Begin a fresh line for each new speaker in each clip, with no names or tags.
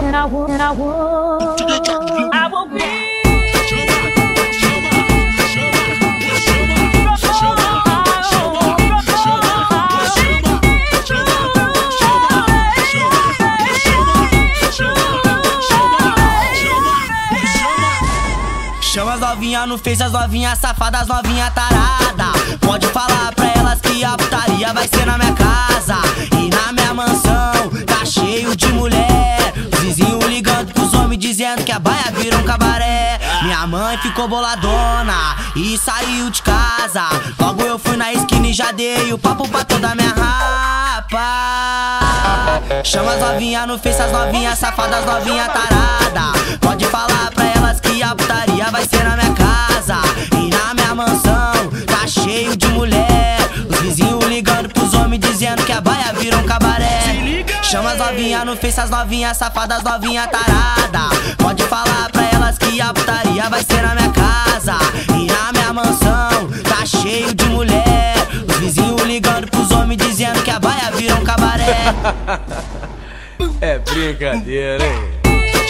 Chama as novinha no Face, as novinha safadas, as novinha tarada. Pode falar pra elas que a putaria vai ser na minha casa e na minha mansão. Tá cheio de mulher, os vizinhos ligando pros homens dizendo que a baia virou um cabaré. Minha mãe ficou boladona e saiu de casa. Logo eu fui na esquina e já dei o papo pra toda minha rapa. Chama as novinha no Face, as novinha safadas, as novinha tarada. Pode falar pra elas que a putaria vai ser na minha casa e na minha mansão. Tá cheio de mulher, os vizinhos ligando pros homens dizendo que a baia virou um cabaré. Chama as novinha no Face, as novinha safadas, as novinha tarada. Pode falar pra elas que a putaria vai ser na minha casa e na minha mansão. Tá cheio de mulher, os vizinhos ligando pros homens dizendo que a baia virou um cabaré.
É brincadeira, hein?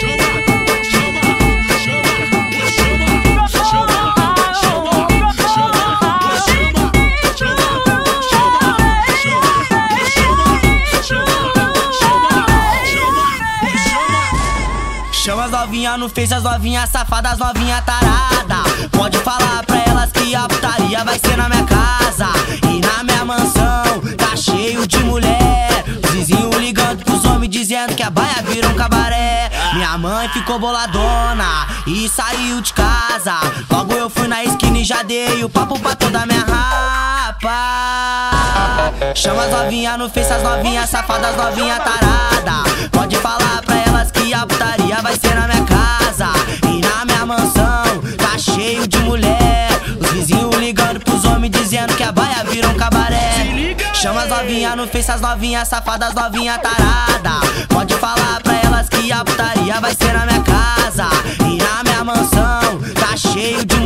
Chama as novinha no Face, as novinha safadas, as novinha tarada. Pode falar pra elas que a putaria vai ser na minha casa e na minha mansão. Tá cheio de mulher, os vizinhos ligando pros homens dizendo que a baia virou um cabaré. Minha mãe ficou boladona e saiu de casa. Logo eu fui na esquina e já dei o papo pra toda minha rapa. Chama as novinha no Face, as novinha safadas, as novinha tarada. Pode falar pra elas que a putaria vai ser na minha casa e na minha mansão. Tá cheio de mulher, os vizinhos ligando pros homens dizendo que a baia virou um cabaré. Chama as novinha no Face, as novinha safadas, as novinha tarada. Pode falar pra elas que a putaria vai ser na minha casa e na minha mansão. Tá cheio de